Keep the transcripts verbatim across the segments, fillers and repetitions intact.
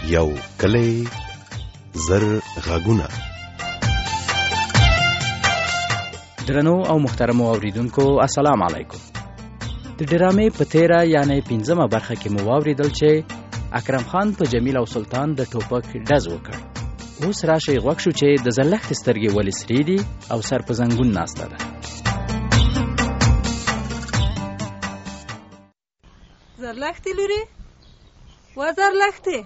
یو کلی زر غږونه. درنو او محترمو اوریدونکو السلام علیکم. د ډرامې په تیره یعنی پنځمه برخه کې مو واوریدل چې اکرم خان په جمیل او سلطان د ټوپک ډز وکړ. اوس راشئ غوږ شو چې د زلښت سترګې ولې سرې دي او سر په زنګون ناسته ده. زرلښتې لورې وا زرلښتې،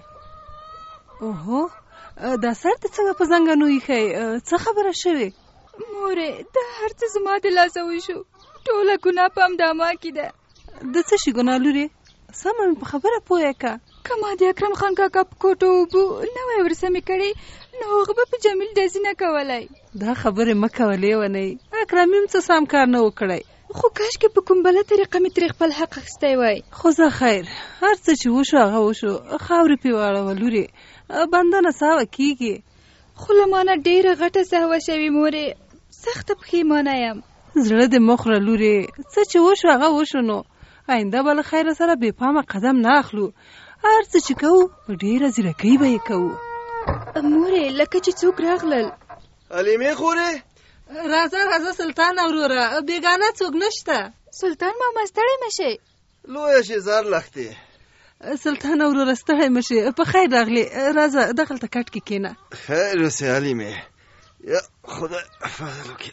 اوهو دا سر ته څنګه په زنګنو ایښی؟ څه خبره شوې؟ مورې دا هر څه زما د لاسه وشو، ټوله ګناه په همدا کې ده. د څه شي ګناه لورې؟ سمه مې په خبره پوهه که که ما د اکرم خان کاکا په کوټو اوبو نه وای ورسمې کړې نو هغه به په جمیل ډزې نه کولی. دا خبرې مه کولې ونی، اکرم هم څه سم کار نه وکړی، خو کاشکې په کوم بله طریقه مې ترې خپل حق اخیستی وای. خو زه خیر، هر څه چې وشو هغه وشو، خاورې پې واړوه لورې، بنده نڅاوه کېږي. خو له ما نه ډېره غټه سهوه شوې مورې، سخته پښیمانه یم. زړه دې مه خوره لورې، څه چې وشو هغه وشو، نو آینده به له خیره سره بې پامه قدم نه اخلو. هر څه چې کوو په ډېره ځیرکۍ به یې کوو. مورې لکه چې څوک راغلل. حلیمې خورې راځه راځه سلطان وروره، بېګانه څوک نشته. سلطان ماما ستړی مه شئ. لویه شي زرلښتې. سلطان وروره ستړی مه شې، په خیر راغلې، راځه دغلته کټ کې کښېنه. خیر اوسې حلیمې، یا خدای فضل وکړي.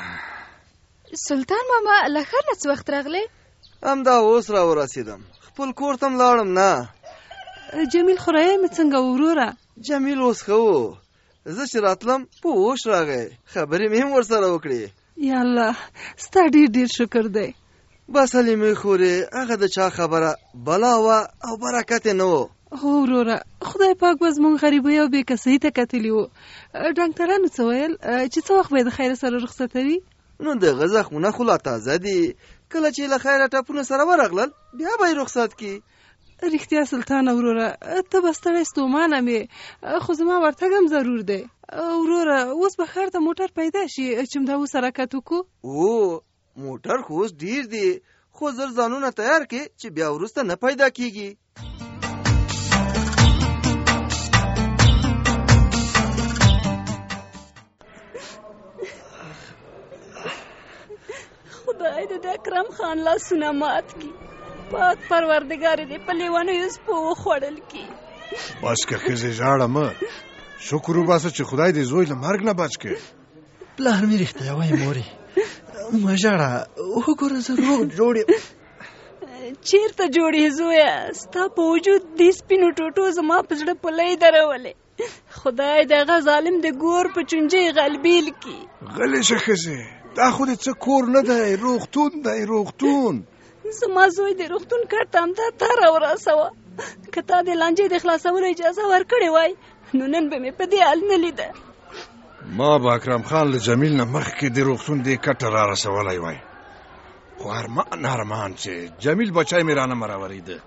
سلطان ماما له ښار نه څه وخت راغلی؟ همدا اوس را ورسېدم، خپل کور ته م لاړم. نه جمیل خورایې مې څنګه وروره؟ جمیل اوس ښه و، زه چې راتلم په اوش راغی، خبرې مې هم ورسره وکړې. یا الله ستا ډېر ډېر شکر دی. بس حلیمې خورې هغه د چا خبره بلا وه او برکت یې نه و. هو وروره، خدای پاک به زموږ غریبۍ او بې کسۍ ته کتلي وو. ډاکټرانو څه ویل چې څه وخت به یې د خیره سره رخصتوي؟ نو دغه زخمونه خو لا تازه دي، کله چې له خیره ټپونه سره ورغلل بیا به یې رخصت کړي. رښتیا سلطانه وروره، ته به ستړی ستومانه مې، خو زما ورتګ هم ضرور دی. وروره اوس به ښار ته موټر پیدا شي چې همدا اوس حرکت وکړو. او موټر خو اوس ډېر دي، خو زر ځانونه تیار کړي چې بیا وروسته نه پیدا کېږي. خدای دې د اکرم خان لاسونه مات کړي، پاک پروردګار دې په لیونیو سپو وخوړل کړي. بس که ښځې ژاړه مه، شکر وباسه چې خدای دې زوی له مرګ نه بچ کړي. پلار مې رښتیا وایي مورې، مه ژاړه، وګوره زه روغ جوړ یم. چېرته جوړ یې زویه؟ ستا په وجود دې سپینو ټوټو زما په زړه پلی درولې. خدای د هغه ظالم د ګور په چونجۍ غلبیل کړي. غلې شه ښځې، دا خو دې څه کور نه دی، روغتون دی روغتون. زما زوی د روغتون کټ ته همدا تا راورسوه، که تا د لانجې د خلاصولو اجازه ورکړې وای نو نن به مې په دې حال نه لیده. ما به اکرم خان له جمیل نه مخکې د روغتون دې کټ ته را رسولی وای، خو ارمان ارمان چې جمیل بچی مې رانه مراورېده.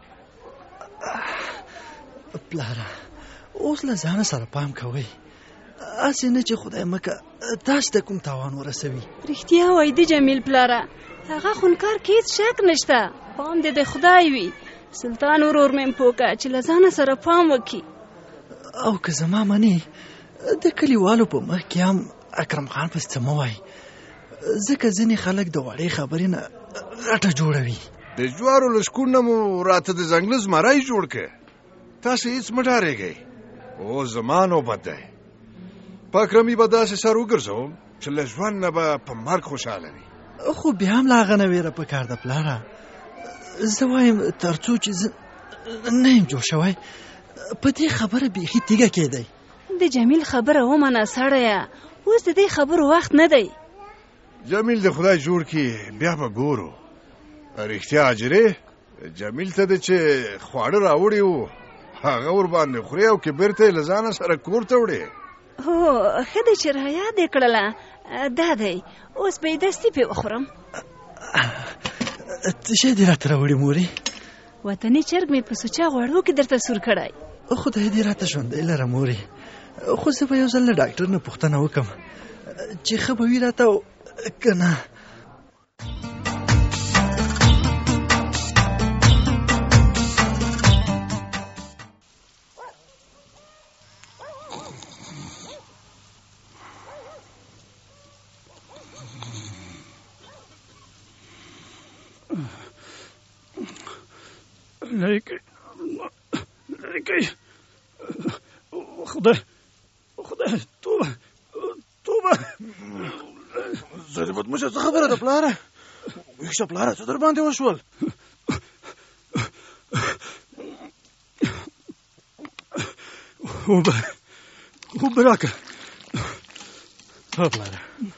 پلاره اوس له ځانه سره پام کوئ، هسې نه چې خدای مکه تاسو ته کوم تاوان ورسوي. رښتیا وایي د جمیل پلاره، هغه خونکار کې هېڅ شک نشته، پام دې د خدای وي. سلطان ورور مې پوکه چې له ځانه سره پام وکړي. او که زما منې د کلیوالو په مخ کې هم اکرم خان پسې څه مه وایي، ځکه ځینې خلک د وړې خبرې نه غټه جوړوي. د جوارو له شکون نه مو راته د ځنګله زمری جوړ کړ. تاسو هېڅ مه ډارېږئ، اوس زما نوبت دی. په اکرمي به داسې سر وګرځوم چې له ژوند نه به په مرګ خوشحاله وي. خو بیا هم له هغه نه ویره پکار ده پلاره. زه وایم تر څو چې زه نه یم جوړ شوی په دې خبره بیخي تیږه کېدی. د جمیل خبره ومنه سړیه، اوس د دې خبرو وخت نه دی. جمیل د خدای جوړ کړي بیا به ګورو. رښتیا اجرې جمیل ته د چې خواړه راوړي وو هغه ور باندې خوري او که بیرته یې له ځانه سره کور ته وړي. هو ښه دی چې رایاد یې کړله، دا دی اوس به یې دستي پې وخورم. څه شی دې راته راوړي مورې؟ وطني چرګ مې په سوچا غوړو کې درته سور کړی. خدای دې راته ژوندی لره مورې، خو زه به یو ځل له ډاکټر نه پوښتنه وکړم چې ښه به وي راته او که نه. لرې کړي لرې کړي خدای خدای توبه توبه زه دې بدمشه څه خبره ده پلاره ویښ شه پلاره څه در باندې وشول اوبه اوبه راکړه ها پلاره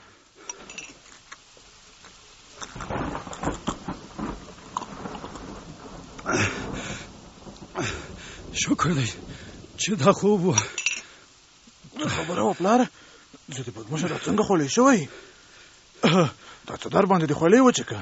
شکر دی چې دا خوب و خبره وه پلاره زه دې بدمشه دا څنګه خولې شوی دا څه در باندې دې خولې وچکه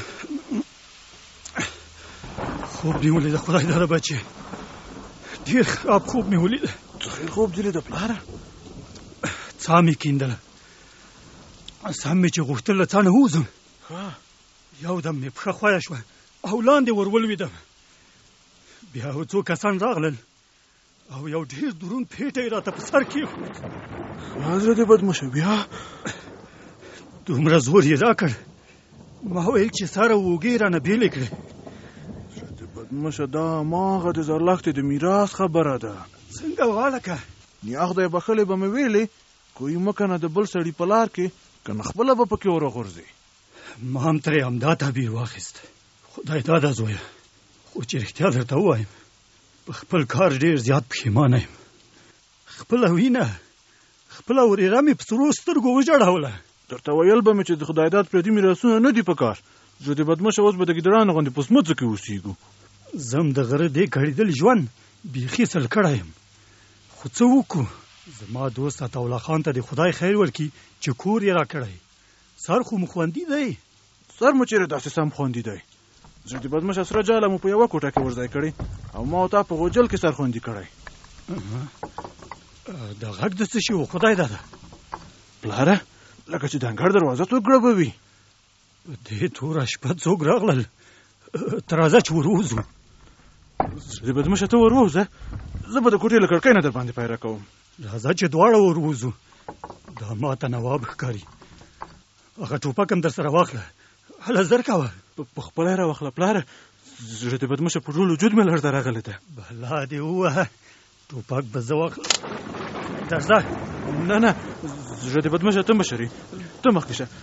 خوب مې ولیده خدای داره بچې ډېر خراب خوب مې ولیده څه خیر خوب دې لیده پلاره څا مې کیندله سم مې چې غوښتل له څا نه ووځم یو دم مې پښه خویه شوه او لاندې ور ولوېدم بیا یو څو کسان راغلل او یو ډېر دروند پېټی یې راته په سر کېښود زه دې بدمشه بیا دومره زور یې راکړ ما ویل چې سره اوږې رانه بېلې کړې بدمشه دا هماغه د زرلښتې د میراث خبره ده څنګه وغالکه نیا خدای بخښلې به مې ویلې کوی مه کنه د بل سړي په لار کې که نه خپله به پکې ورغورځې ما هم ترې همدا تعبیر واخیست خدای داده زویه خو چې رښتیا درته ووایم په خپل کار ډېر زیات پښیمانه یم خپله وینه خپله ورېره مې په سرو سترګو وژړوله درته ویل به مې چې د خدای داد پردي میراثونه نه دي په کار زه د بدمشه اوس به د ګیدړانو غوندې په سمڅو کې اوسېږو زم د غره دې کړېدل ژوند بیخي سل کړی یم خو څه وکړو زما دوست عطاالله خان ته د خدای خیر ورکړي چې کور یې راکړی سر خو مو خوندي دی سر مو چېرې داسې سم خوندي دی زه د بدمشه سره جاله مو په یوه کوټه کې ورځای کړی او ما او تا په غوجل کې سر خوندي کړی د غږ د څه شي و خدای داده پلاره لکه چې د انګړ دروازه څوک ګړبوي په دې توره شپه څوک راغلل ته راځه چې ور ووځو زه د بدمشه ته ور ووځه زه به د کوټې له کړکۍ نه در باندې پیره کوم راځه چې دواړه ور ووځو دا ما ته نواب ښکاري هغه ټوپک هم در سره واخله هله زر کوه په خپله یې راواخله پلاره زړه د بدمشه په ټول وجود مې لړزه راغلې ده بلا دې ووهه ټوپک به زه واخله درځه نه نه زړه د بدمشه ته مشرې ته مخکې شه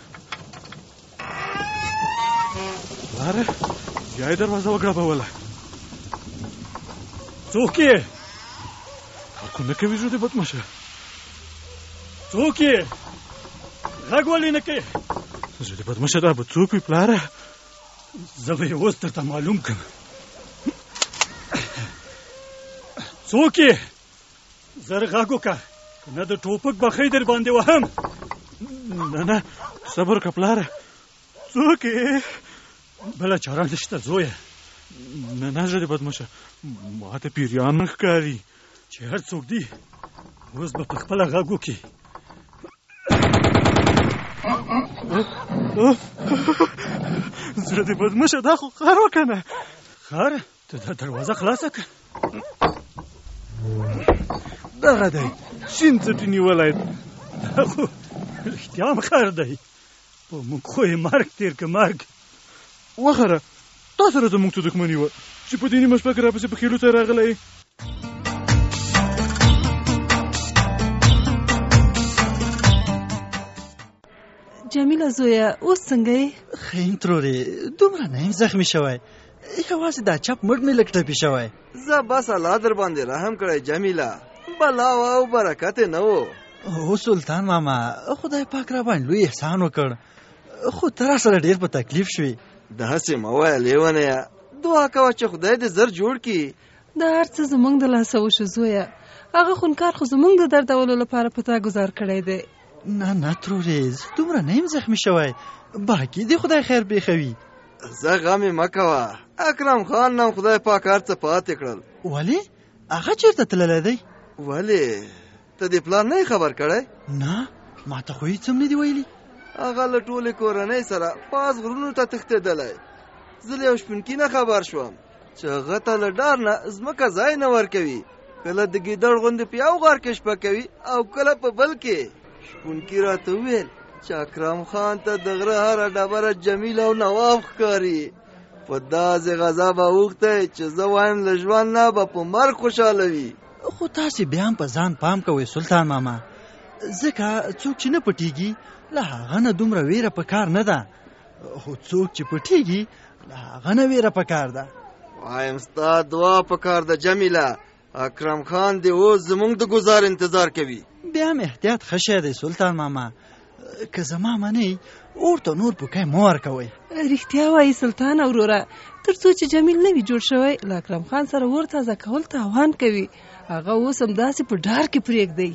پلاره بیا یې دروازه وګړبوله څوک یې کار نه کوي زړه د بدمشه څوک یې غږ ولې نه کوې زړه د بدمشه دا به څوک وي پلاره زه به یې اوس درته معلوم کړم څوک یې زر غږ وکړه که نه د ټوپک بخۍ در باندې وهم نه نه صبر وکړه پلاره څوک یې بله چاره نشته زویه نه نه زړه د بدمشه ما ته پیریان ښکاري چې هر څوک دی اوس به په خپله غږ وکړي زړه د بدمشه دا خو خر وکنه خر ته دا دروازه خلاصه کړه دغه دی شین څټي نیولی دا خو رښتیا هم خر دی په موږ خو یې مرګ تېر که مرګ وخره تا سره زموږ څه دښمني وه چې په دې نیمه شپه کې راپسې په خېلو ته راغلی جمیله زویه اوس څنګه یې ښه یم ترورې دومره نه یم زخمي شوی یوازې دا چپ مټ مې لږ ټپي شوی زه بس الله در باندې رحم کړی جمیله بلا او برکت نه و او سلطان ماما خدای پاک را باندې لوی احسان وکړ خو ته را سره ډېر په تکلیف شوې داسې مه وایه لیونیه دعا کوه چې خدای دې زر جوړ کړي دا هر څه زموږ د لاسه وشو زویه هغه خونکار خو زموږ د دردولو لپاره په تا ګزار کړی دی نه نه ترورې زه دومره نه یم زخمي شوی باقي دې خدای خیر پېښوي زه غم یې مه کوه اکرم خان نم خدای پاک هر څه پاتې کړل ولې هغه چېرته تللی دی ولې ته دې پلار نه خبر کړی نه ما ته خو هېڅ هم نه دي ویلي هغه له ټولې کورنۍ سره پاس غرونو ته تښتېدلی زه له یو شپونکي نه خبر شوم چې هغه ته له ډار نه ځمکه ځای نه ورکوي کله د ګیدړ غوندې په یو غار کې شپه کوي او کله په بل کې شپونکي راته وویل چې اکرم خان ته د غره هره ډبره جمیل او نواب ښکاري په داسې غذا به اوښتی چې زه وایم له ژوند نه به په مرګ خوشحاله وي. خو تاسې بیا هم په ځان پام کوئ سلطان ماما، ځکه څوک چې نه پټیږي له هغه نه دومره ویره په کار نه ده، خو څوک چې پټیږي له هغه نه ویره په کار ده. وایم ستا دعا په کار ده جمیله. اکرم خان دې اوس زموږ د ګزار انتظار کوي. بیا هم احتیاط ښه شی دی سلطان ماما، که زما منئ ورته نور پوکی مه ورکوئ. رښتیا وایي سلطان وروره، تر څو چې جمیل نه وي جوړ شوی له اکرم خان سره ور تازه کول تاوان کوي. هغه اوس همداسې په ډار کې پرېږدئ.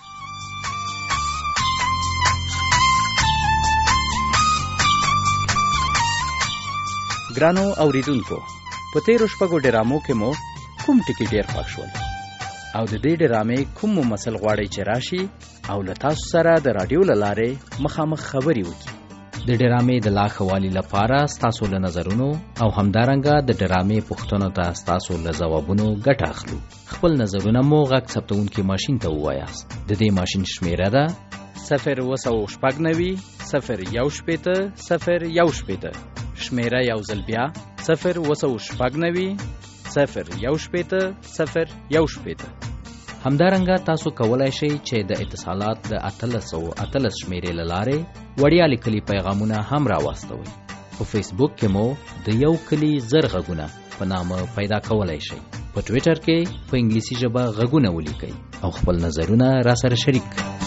ګرانو اوریدونکو، په تیرو شپږو ډرامو کې مو کوم ټکي ډېر خوښ شول او د دې ډرامې کوم ممثل غواړئ چې راشي او له تاسو سره د راډیو له لارې مخامخ خبرې وکړي؟ د ډرامې د لا ښه والي لپاره ستاسو له نظرونو او همدارنګه د ډرامې پوښتنو ته ستاسو له ځوابونو ګټه اخلو. خپل نظرونه مو غږ ثبتونکي ماشین ته ووایاست. د دې ماشین شمیره ده صفر اوه سوه شپږ نوي صفر یو شپېته صفر یو شپېته. شمیره یو ځل بیا صفر اوه سوه شپږ نوي صفر یو شپېته صفر یو شپېته. همدارنګه تاسو کولای شئ چې د اتصالات د اتلس سوه اتلس شمیرې له لارې وړیا لیکلي پیغامونه هم راواستوئ. په فیسبوک کې مو د یو کلي زر غږونه په نامه پیدا کولای شئ. په ټویټر کې په انګلیسي ژبه غږونه ولیکئ او خپل نظرونه را سره شریک کړئ.